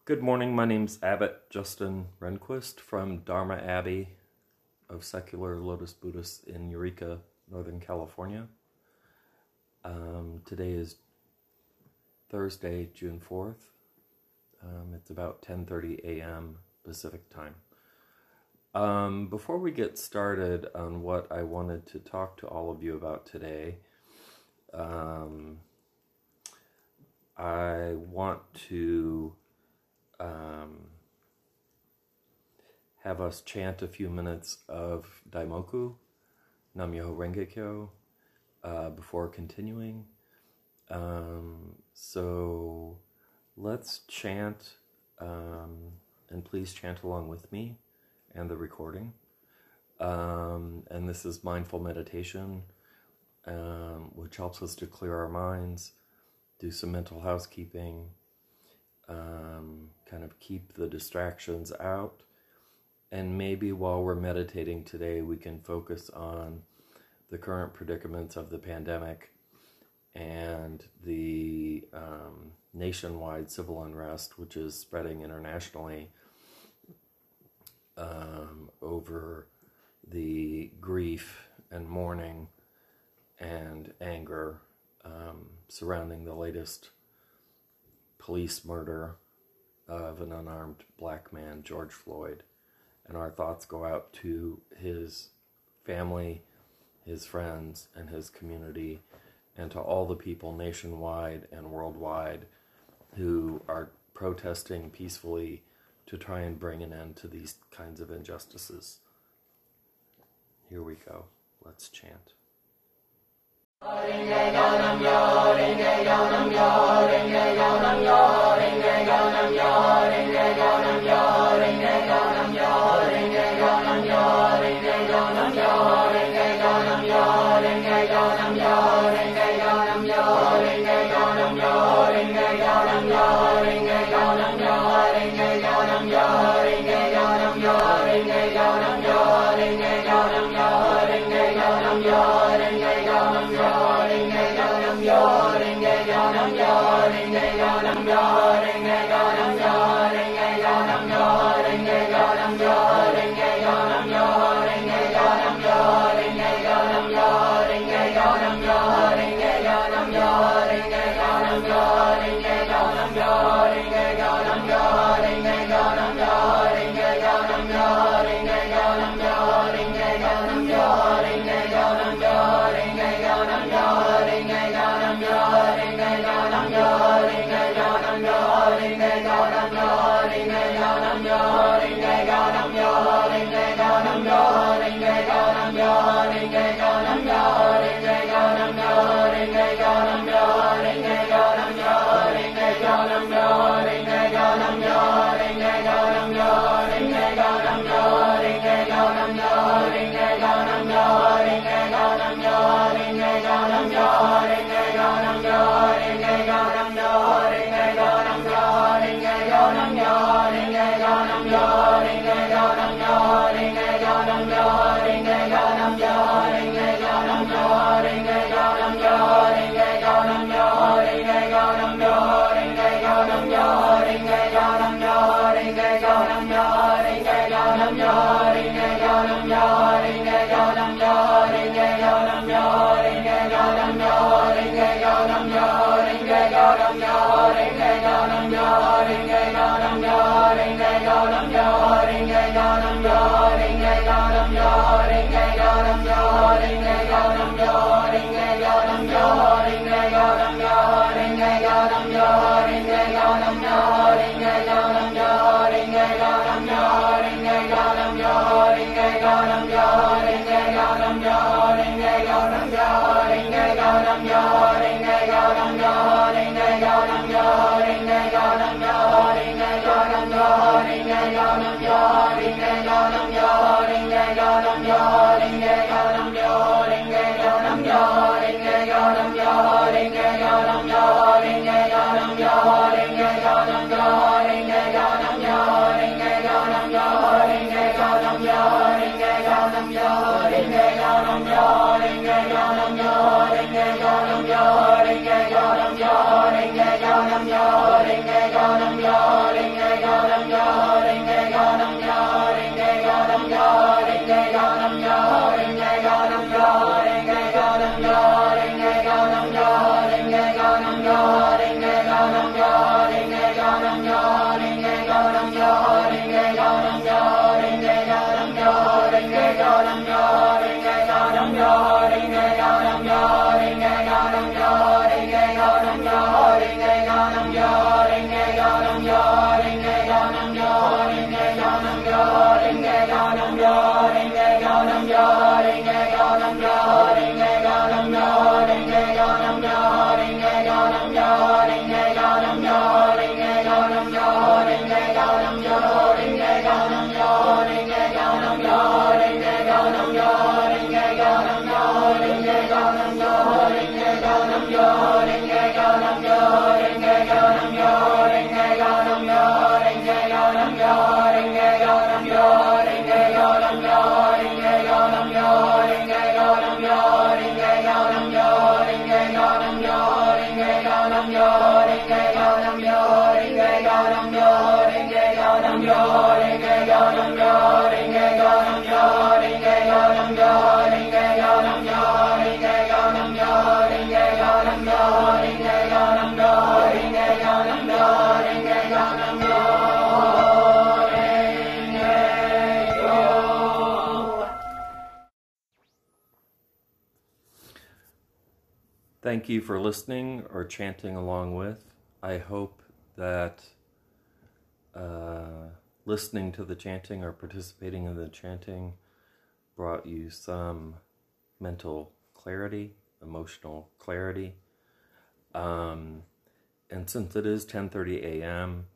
Good morning. My name's Abbot Justin Rehnquist from Dharma Abbey of Secular Lotus Buddhists in Eureka, Northern California. Today is Thursday, June 4th. It's about 10:30 a.m. Pacific time. Before we get started on what I wanted to talk to all of you about today, I want to have us chant a few minutes of Daimoku, Nam-myoho Renge-kyo, before continuing. So let's chant, and please chant along with me and the recording. And this is mindful meditation, which helps us to clear our minds, do some mental housekeeping, kind of keep the distractions out. And maybe while we're meditating today, we can focus on the current predicaments of the pandemic and the nationwide civil unrest, which is spreading internationally over the grief and mourning and anger surrounding the latest police murder of an unarmed black man, George Floyd. And our thoughts go out to his family, his friends, and his community, and to all the people nationwide and worldwide who are protesting peacefully to try and bring an end to these kinds of injustices. Here we go. Let's chant. Thank you for listening or chanting along with. I hope that listening to the chanting or participating in the chanting brought you some mental clarity, emotional clarity. And since it is 10:30 a.m.,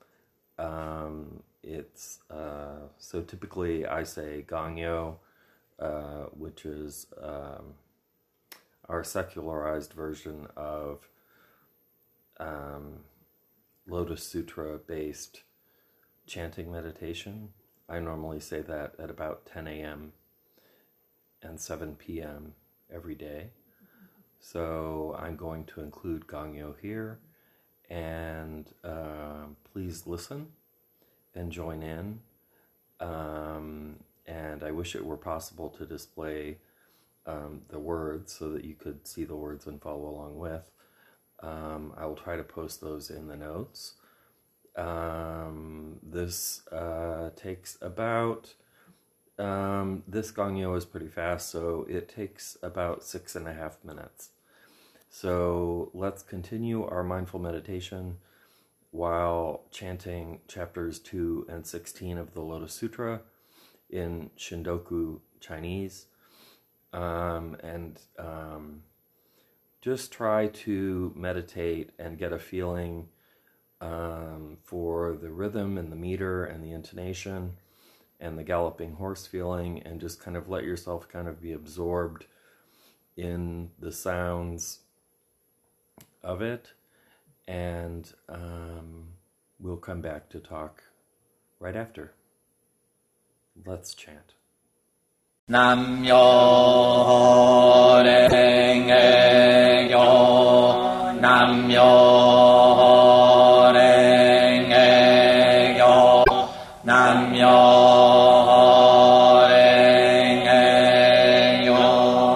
it's so typically I say Gangyo, which is our secularized version of Lotus Sutra based chanting meditation. I normally say that at about 10 a.m. and 7 p.m. every day. So I'm going to include Gangyo here, and please listen and join in. And I wish it were possible to display the words so that you could see the words and follow along with. I will try to post those in the notes. This takes about, this Gangyo is pretty fast, so it takes about 6.5 minutes. So let's continue our mindful meditation while chanting chapters 2 and 16 of the Lotus Sutra in Shindoku Chinese. Just try to meditate and get a feeling for the rhythm and the meter and the intonation and the galloping horse feeling, and just kind of let yourself kind of be absorbed in the sounds of it. And we'll come back to talk right after. Let's chant. Nam Myo Renge Kyo, Nam Myo Renge Kyo, Nam Myo Renge Kyo.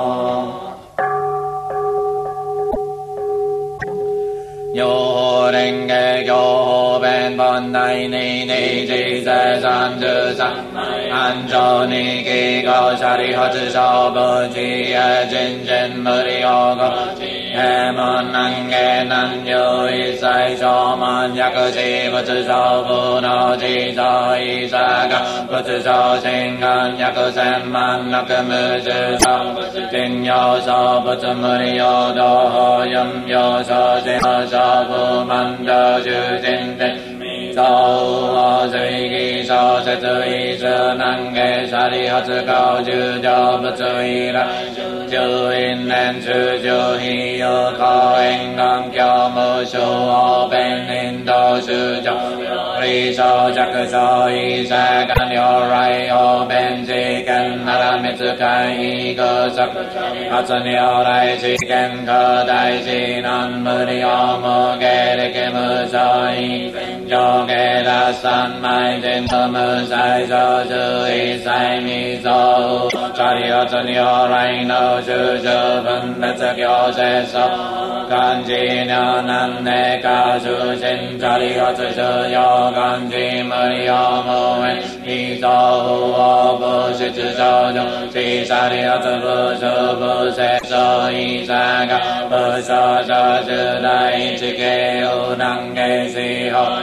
Yo Renge Kyo Ben Bon Nai Ni Ni Ji Se San Ju San An Zhou Ni Ki Go Shari Ho Zhi Shou Bu Ji Ye Jin Jin Muri Yo Go He Mon Nan Ge Nan Yu Yi Sai Shou Mon Yak Ji Bu Zhi Shou Bu No Ji Shou Yi Sa Ga Bu Zhi Shou Xin Gan Yak Sen Man Nak Mu Zhi Shou Jin Yo Shou Bu Zhi Muri Yo Do Ho Yum Yo Shou Jin Ho Shou Bu Man Do Ju Jin Jin Zhou Zui Gi Shou Se Zui Shi Nan Ge Shari Ho Zhi Gao Ju Jiao Bu Zui Rai Ju In Nen Chu Ju Hi Yu Kao En Gang Kiao Mu Shu O Ben In Do Shu Jiao Ri Shou Jak Shou Yi Sa Gan Yo Rai O Ben Ji Gen Nara Mitsu Kai Yi Ge Sak Ha Zhen Yo Rai Ji Gen Ke Dai Ji Nan Mu Ri O Mu Ge Ri Ge Mu Shou Yi Yo Ge Da San Mai Jin He Mu Sai Shou Zhu Yi Sai Mi Shou Shari Ho Zhen Yo Rai No Shu Zhu Ben Le Tse Kyo Se Shou Gan Ji Nyo Nan Ne Ka Shu Shin Shari Ho Zhi Shu Yo Gan Ji Mu Ri Yo Mu Wen Yi Shou Hu O Bu Shi Zhi Shou Zhong Shi Shari Ho Zhi Bu Shu Bu Se Shou Yi Sa Ga Bu Shou Shou Zhi Dai Chi Ge U Nan Ge Si Ho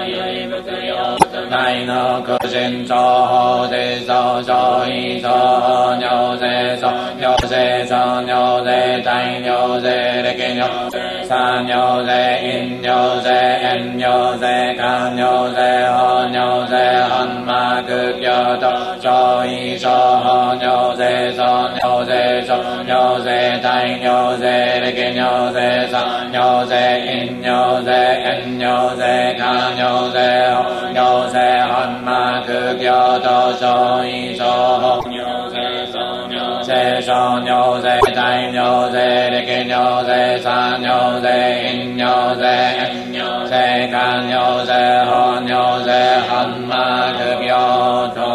Nai No Ku Shin Shou Ho Zhi Shou Shou Yi Shou Ho Nyo Se Shou Nyo Se Shou Nyo Se Dai Nyo Se Re Ki Nyo Sa Nyo Se In Nyo Se En Nyo Se Ka Nyo Se Ho Nyo Se Han Ma Ku Kyo To Shou Yi Shou Ho Nyo Se Shou Nyo Se Shou Nyo Se Dai Nyo Se Re Ki Nyo Se Sa Nyo Se In Nyo Se En Nyo Se Ka Nyo Se Ho Nyo Se Han Ma Ku Kyo To Shou Yi Shou Ho Nyo Se Shou Nyo Se Shou Nyo Se Dai Nyo Se Re Ki Nyo Se Sa Nyo Se In Nyo Se En Nyo Se Ka Nyo Se Ho Nyo Se Han Ma Ku Kyo To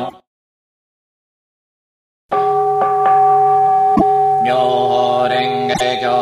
Myo Renge Kyo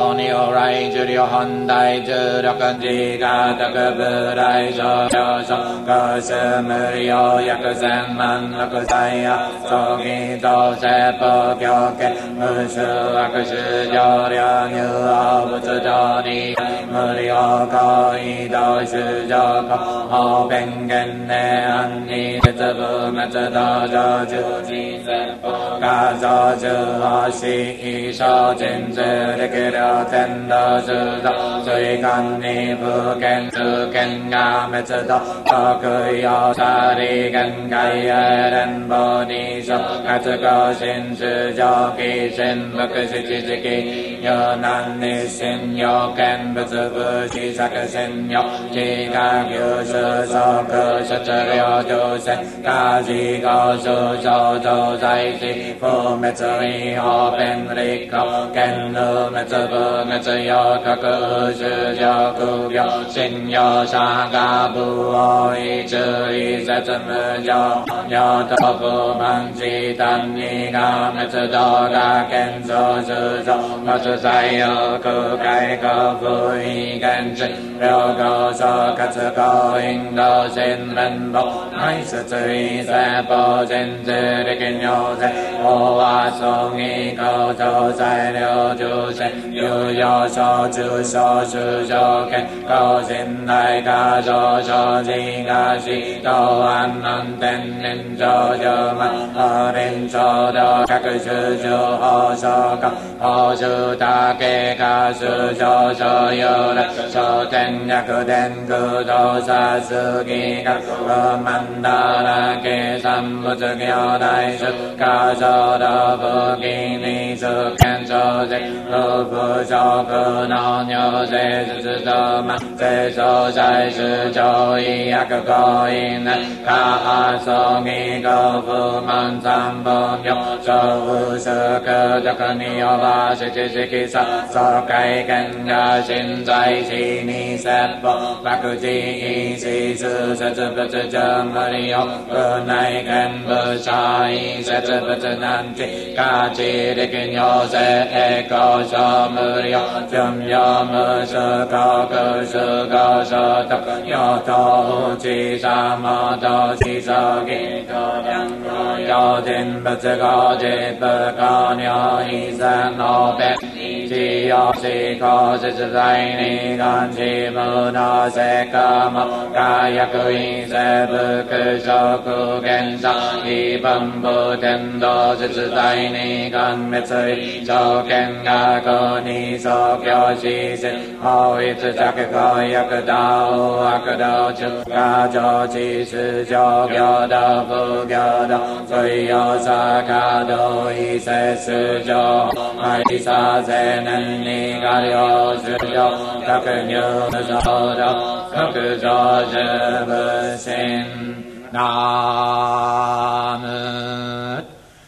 如来寿量本大寿力自我特部来所上所各種無量約千万六歳や葬儀造世法教家無数悪種上量入王仏上に無量行為道種上行法弁言念安に絶部滅道上十字戦法画像十法死小人図力量天道主道随観に不見通見が滅道徳用さり見外へ連邦に諸活行心主上記心仏七時期有難日心有見仏不死作心有自我有種即出量上世家事高所小造在地不滅意法弁立法見無滅不滅有各種上苦行信用釈迦無我意注意説無常有道不満自単にが滅道が見造主造末際有空海空不意見知両高所活行引導心連法内出追世法人智力尿世法和葬儀高調在流住世有有所住所主条件高信大家所所自我死道安南天人上上満阿林上道各種上法所高法主大家が主上所有来所天役天空道さすぎが曼荼羅経三仏行大出家上道不義に出見上世不不上空の如世術道満世相在主上意悪行為難下葬儀高不満三本行上不宿徳に呼ばし知識さ疎開見が心在地に説法爆自意思数説仏上無理を不内見部者意説仏難知家知力尿世高所無理を順用無数高空数高所得有等知さもと知所義と良好有人仏高実不可尿異三の弁知有思考実在に願知無の世界もが役員生仏食現さ一般部天道実在に願滅条件がこに創教しせ法律着公約道悪道中が上知数上行道不行道随用さか道異世数上愛させ年にが領主上各入無常道各上十無心ナム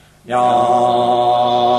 ヨ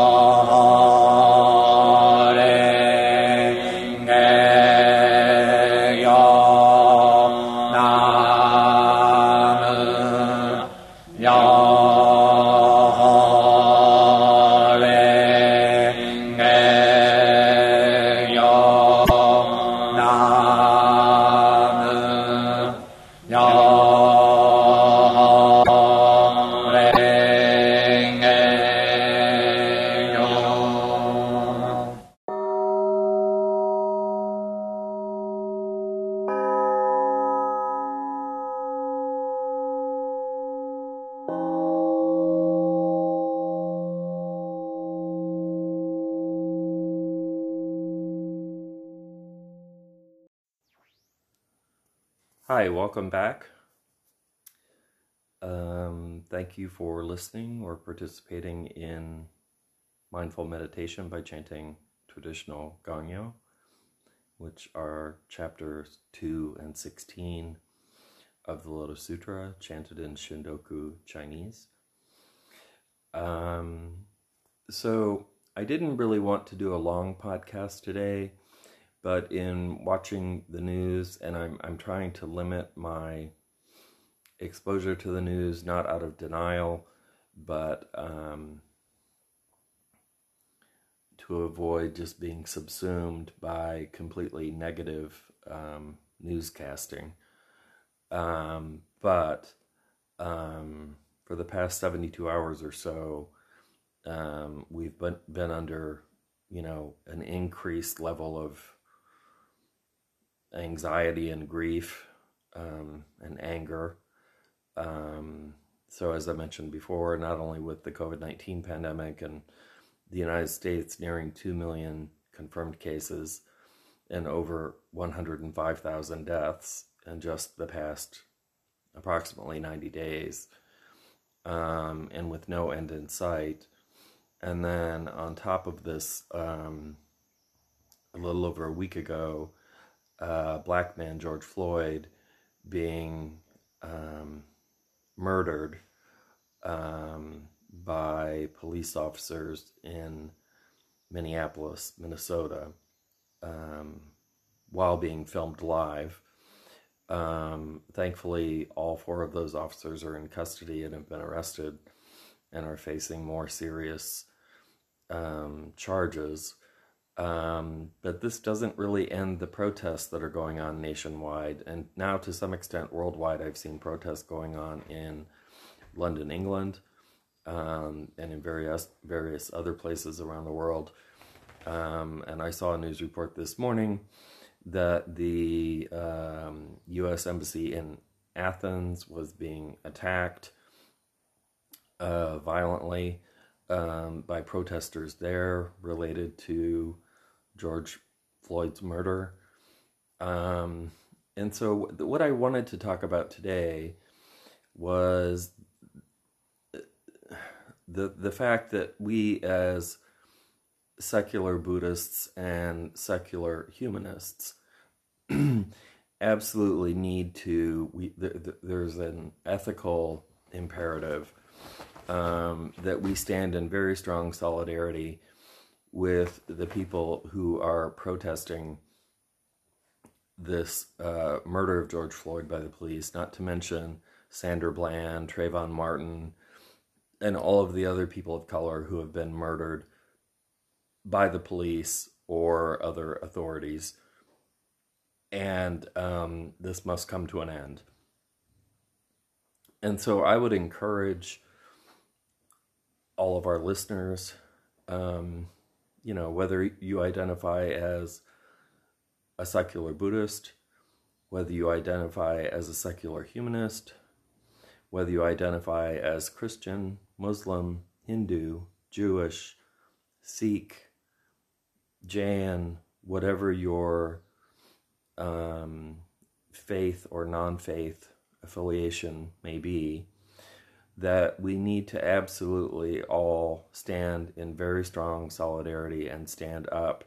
Hi, welcome back. Thank you for listening or participating in mindful meditation by chanting traditional Gangyo, which are chapters 2 and 16 of the Lotus Sutra, chanted in Shindoku Chinese. So I didn't really want to do a long podcast today, but in watching the news, and I'm trying to limit my exposure to the news, not out of denial, but to to avoid just being subsumed by completely negative newscasting. But for the past 72 hours or so, we've been under, an increased level of anxiety and grief and anger. So as I mentioned before, not only with the COVID-19 pandemic and the United States nearing 2 million confirmed cases and over 105,000 deaths in just the past approximately 90 days, and with no end in sight. And then on top of this, a little over a week ago, black man George Floyd being murdered by police officers in Minneapolis, Minnesota, while being filmed live. Thankfully, all 4 of those officers are in custody and have been arrested and are facing more serious charges. But this doesn't really end the protests that are going on nationwide, and now to some extent worldwide. I've seen protests going on in London, England, and in various other places around the world. And I saw a news report this morning that the U.S. Embassy in Athens was being attacked violently by protesters there related to George Floyd's murder. And so what I wanted to talk about today was the fact that we as secular Buddhists and secular humanists absolutely need to, there's an ethical imperative that we stand in very strong solidarity with the people who are protesting this murder of George Floyd by the police, not to mention Sandra Bland, Trayvon Martin, and all of the other people of color who have been murdered by the police or other authorities. And this must come to an end. And so I would encourage all of our listeners, whether you identify as a secular Buddhist, whether you identify as a secular humanist, whether you identify as Christian, Muslim, Hindu, Jewish, Sikh, Jain, whatever your faith or non-faith affiliation may be, that we need to absolutely all stand in very strong solidarity and stand up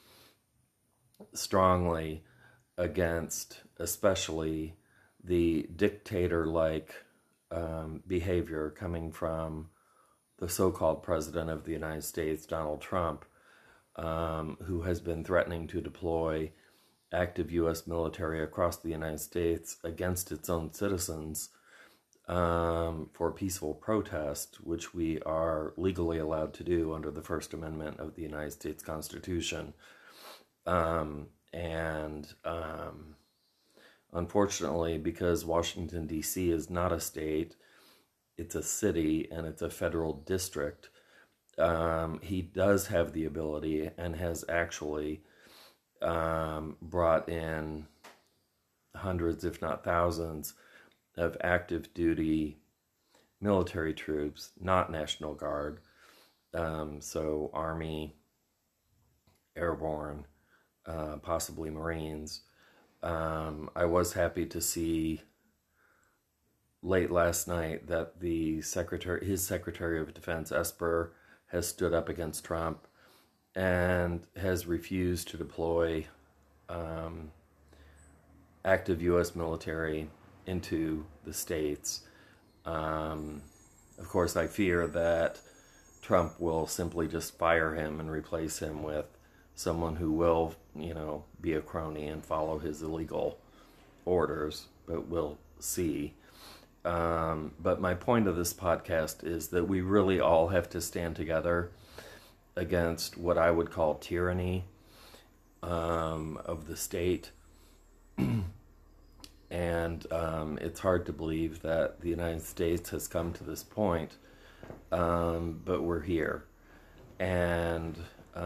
strongly against especially the dictator-like behavior coming from the so-called President of the United States, Donald Trump, who has been threatening to deploy active U.S. military across the United States against its own citizens for peaceful protest, which we are legally allowed to do under the First Amendment of the United States Constitution. Unfortunately, because Washington, D.C. is not a state, it's a city and it's a federal district, he does have the ability and has actually brought in hundreds, if not thousands, of active duty military troops, not National Guard, so Army, Airborne, possibly Marines. I was happy to see late last night that his Secretary of Defense, Esper, has stood up against Trump and has refused to deploy active U.S. military into the states. Of course, I fear that Trump will simply just fire him and replace him with someone who will, be a crony and follow his illegal orders, but we'll see. But my point of this podcast is that we really all have to stand together against what I would call tyranny of the state. And it's hard to believe that the United States has come to this point, but we're here. And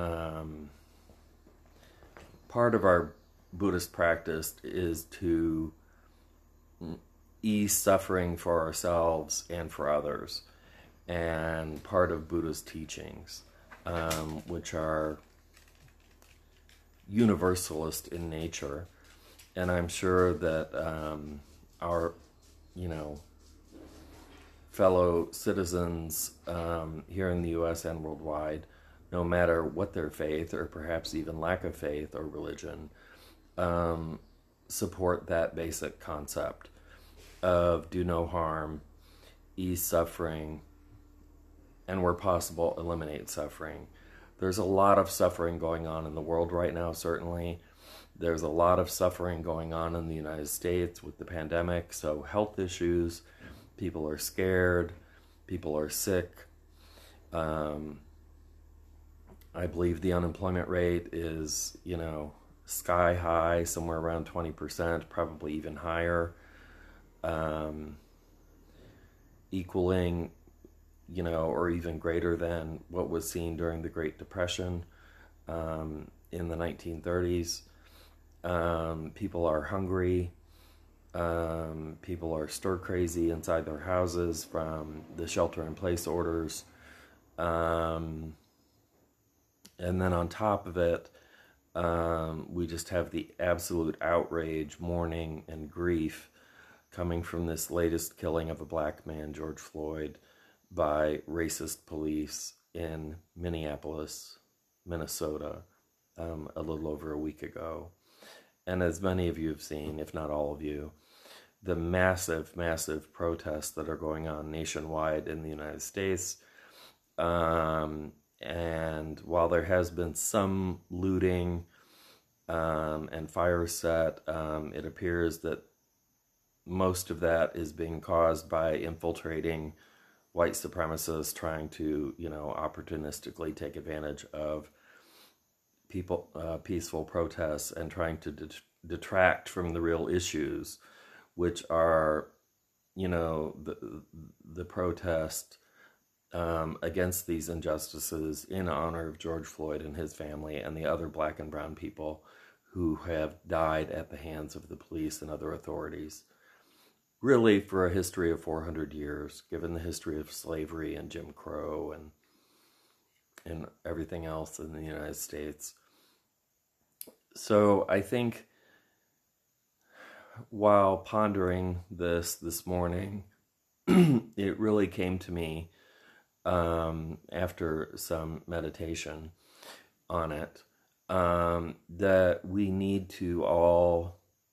part of our Buddhist practice is to ease suffering for ourselves and for others. And part of Buddha's teachings, which are universalist in nature. And I'm sure that our, fellow citizens here in the U.S. and worldwide, no matter what their faith or perhaps even lack of faith or religion, support that basic concept of do no harm, ease suffering, and where possible, eliminate suffering. There's a lot of suffering going on in the world right now, certainly. There's a lot of suffering going on in the United States with the pandemic, so health issues, people are scared, people are sick. I believe the unemployment rate is, sky high, somewhere around 20%, probably even higher, equaling, or even greater than what was seen during the Great Depression in the 1930s. People are hungry. People are stir crazy inside their houses from the shelter-in-place orders. And then on top of it, we just have the absolute outrage, mourning, and grief coming from this latest killing of a black man, George Floyd, by racist police in Minneapolis, Minnesota, a little over a week ago. And as many of you have seen, if not all of you, the massive, massive protests that are going on nationwide in the United States. And while there has been some looting and fire set, it appears that most of that is being caused by infiltrating white supremacists trying to, opportunistically take advantage of people, peaceful protests, and trying to detract from the real issues, which are, the protest against these injustices in honor of George Floyd and his family and the other black and brown people who have died at the hands of the police and other authorities. Really, for a history of 400 years, given the history of slavery and Jim Crow and everything else in the United States. So I think while pondering this morning, it really came to me after some meditation on it, that we need to all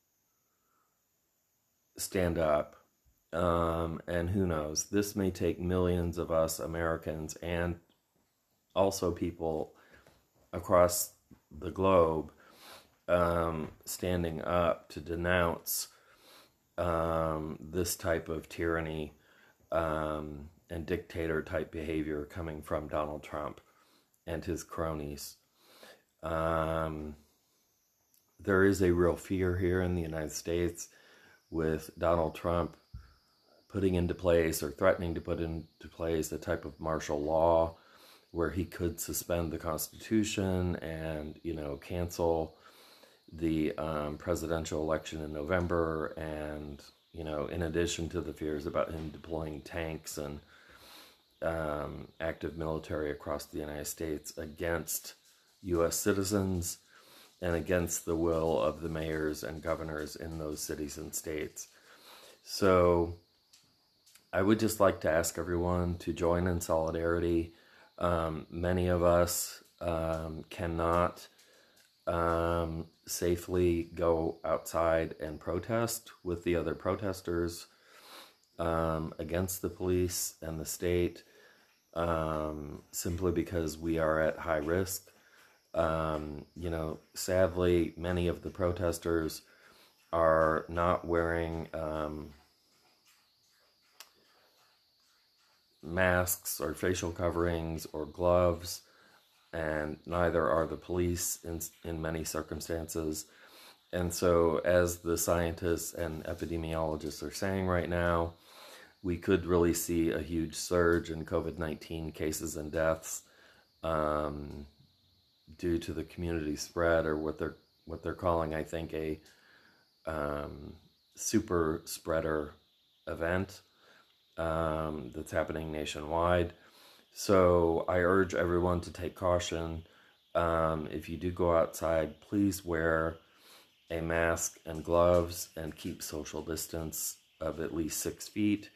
stand up, and who knows, this may take millions of us Americans and also people across the globe standing up to denounce this type of tyranny and dictator type behavior coming from Donald Trump and his cronies. There is a real fear here in the United States with Donald Trump putting into place or threatening to put into place a type of martial law where he could suspend the Constitution and, cancel the presidential election in November. And, in addition to the fears about him deploying tanks and active military across the United States against U.S. citizens and against the will of the mayors and governors in those cities and states. So I would just like to ask everyone to join in solidarity. Many of us cannot safely go outside and protest with the other protesters against the police and the state, simply because we are at high risk. Sadly, many of the protesters are not wearing masks or facial coverings or gloves. and neither are the police in many circumstances. And so, as the scientists and epidemiologists are saying right now, we could really see a huge surge in COVID-19 cases and deaths due to the community spread, or what they're calling, I think, a super spreader event that's happening nationwide. So I urge everyone to take caution. If you do go outside, please wear a mask and gloves and keep social distance of at least 6 feet.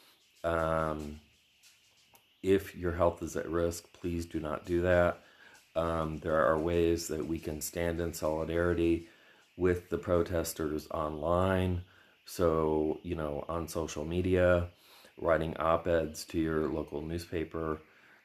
If your health is at risk, please do not do that. There are ways that we can stand in solidarity with the protesters online. So, on social media, writing op-eds to your local newspaper,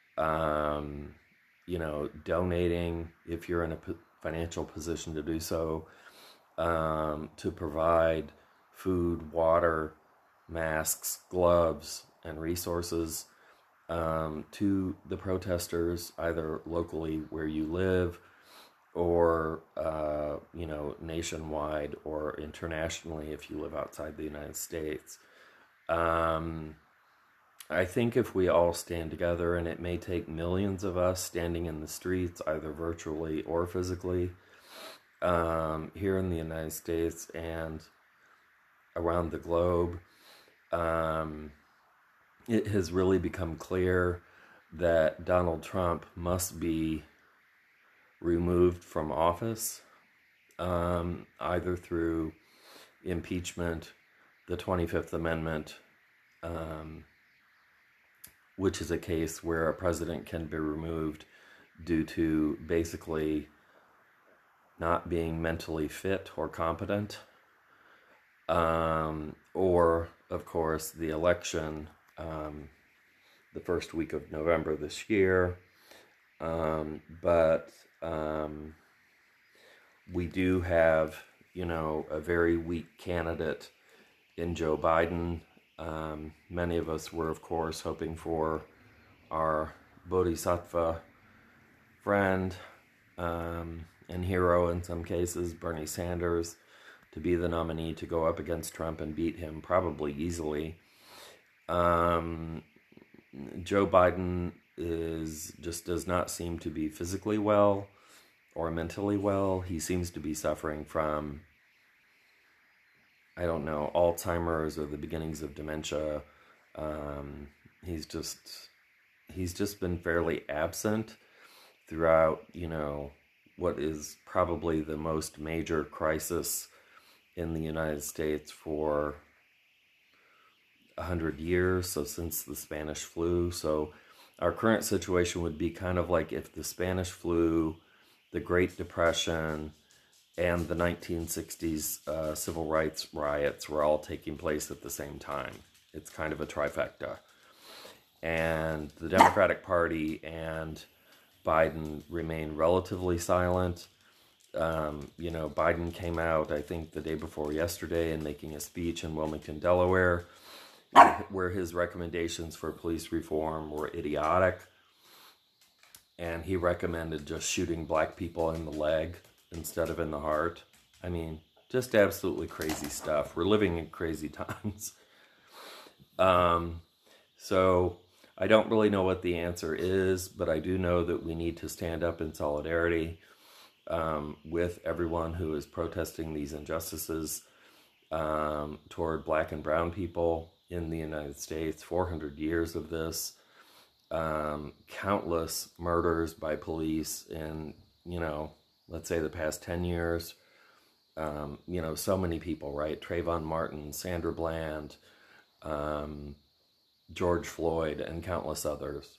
donating if you're in a financial position to do so, to provide food, water, masks, gloves, and resources to the protesters, either locally where you live, or nationwide, or internationally if you live outside the United States. I think if we all stand together, and it may take millions of us standing in the streets, either virtually or physically, here in the United States and around the globe, it has really become clear that Donald Trump must be removed from office, either through impeachment, the 25th Amendment, which is a case where a president can be removed due to basically not being mentally fit or competent, or, of course, the election, the first week of November this year. But we do have, a very weak candidate in Joe Biden. Many of us were, of course, hoping for our bodhisattva friend and hero in some cases, Bernie Sanders, to be the nominee to go up against Trump and beat him probably easily. Joe Biden does not seem to be physically well or mentally well. He seems to be suffering from, I don't know, Alzheimer's or the beginnings of dementia. He's just been fairly absent throughout, what is probably the most major crisis in the United States for 100 years, so since the Spanish flu. So our current situation would be kind of like if the Spanish flu, the Great Depression, and the 1960s civil rights riots were all taking place at the same time. It's kind of a trifecta. And the Democratic Party and Biden remain relatively silent. Biden came out, I think, the day before yesterday and making a speech in Wilmington, Delaware, where his recommendations for police reform were idiotic. And he recommended just shooting black people in the leg instead of in the heart. I mean, just absolutely crazy stuff. We're living in crazy times. So I don't really know what the answer is, but I do know that we need to stand up in solidarity with everyone who is protesting these injustices toward black and brown people in the United States. 400 years of this, countless murders by police in, let's say the past 10 years. So many people, right? Trayvon Martin, Sandra Bland, George Floyd, and countless others.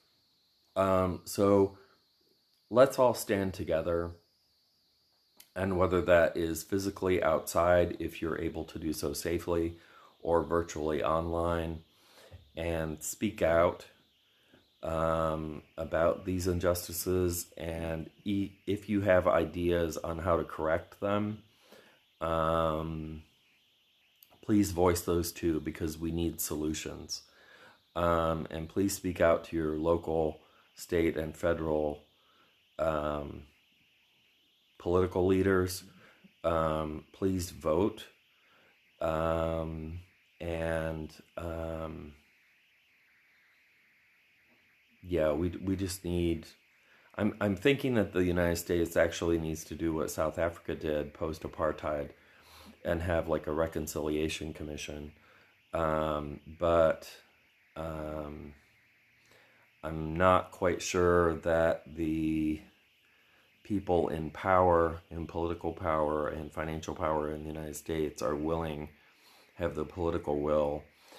So let's all stand together, and whether that is physically outside, if you're able to do so safely, or virtually online, and speak out about these injustices. And if you have ideas on how to correct them, please voice those too, because we need solutions. And please speak out to your local, state, and federal political leaders, please vote. Yeah, we just need. I'm thinking that the United States actually needs to do what South Africa did post apartheid, and have like a reconciliation commission. But I'm not quite sure that the people in power, in political power and financial power in the United States are willing, have the political will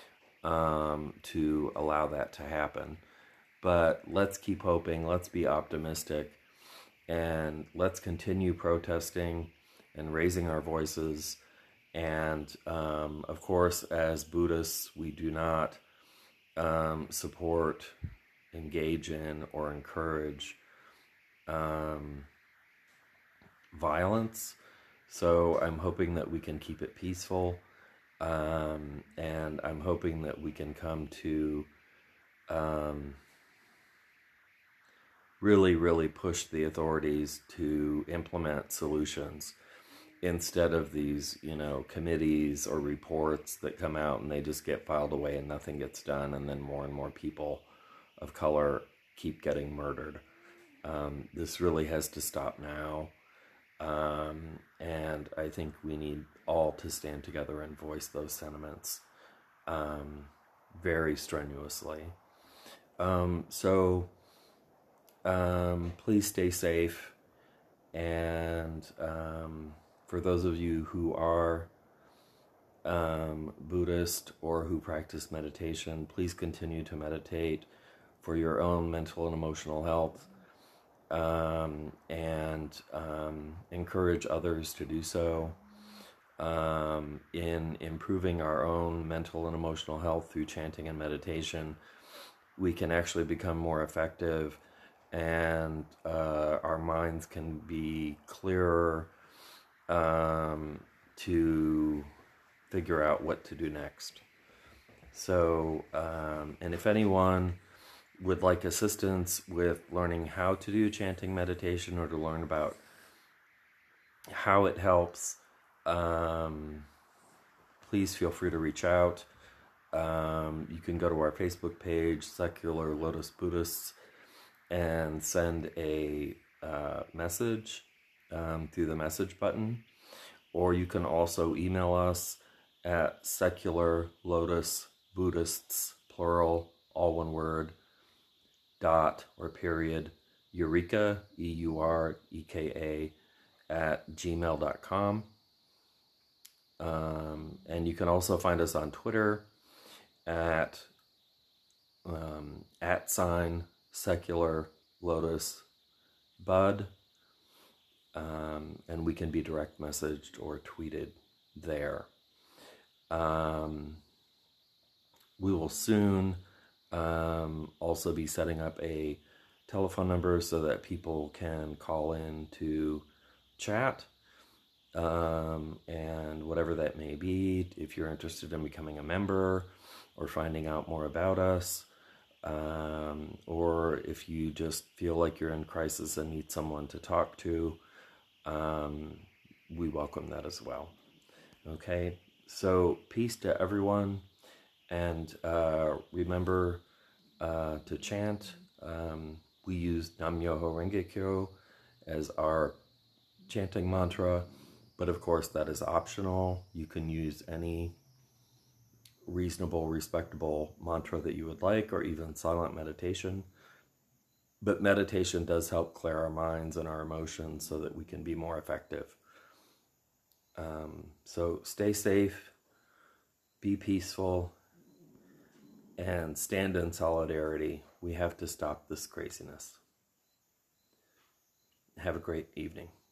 to allow that to happen. But let's keep hoping, let's be optimistic, and let's continue protesting and raising our voices. And of course, as Buddhists, we do not support, engage in, or encourage violence. So I'm hoping that we can keep it peaceful, and I'm hoping that we can come to really push the authorities to implement solutions, instead of these, committees or reports that come out and they just get filed away and nothing gets done, and then more and more people of color keep getting murdered. This really has to stop now. And I think we need all to stand together and voice those sentiments very strenuously. So please stay safe. And for those of you who are Buddhist or who practice meditation, please continue to meditate for your own mental and emotional health. And encourage others to do so in improving our own mental and emotional health through chanting and meditation. We can actually become more effective, and our minds can be clearer to figure out what to do next. So, and if anyone would like assistance with learning how to do chanting meditation, or to learn about how it helps, please feel free to reach out. You can go to our Facebook page, Secular Lotus Buddhists, and send a message through the message button. Or you can also email us at secularlotusbuddhists, plural, all one word, / Eureka, EUREKA, @gmail.com. And you can also find us on Twitter at @secular lotus bud, and we can be direct messaged or tweeted there. We will soon also be setting up a telephone number so that people can call in to chat, and whatever that may be, if you're interested in becoming a member or finding out more about us, or if you just feel like you're in crisis and need someone to talk to, we welcome that as well. Okay, so peace to everyone, and remember to chant. We use Nam-myoho Renge-kyo as our chanting mantra, but of course that is optional. You can use any reasonable, respectable mantra that you would like, or even silent meditation. But meditation does help clear our minds and our emotions so that we can be more effective. So stay safe, be peaceful, and stand in solidarity. We have to stop this craziness. Have a great evening.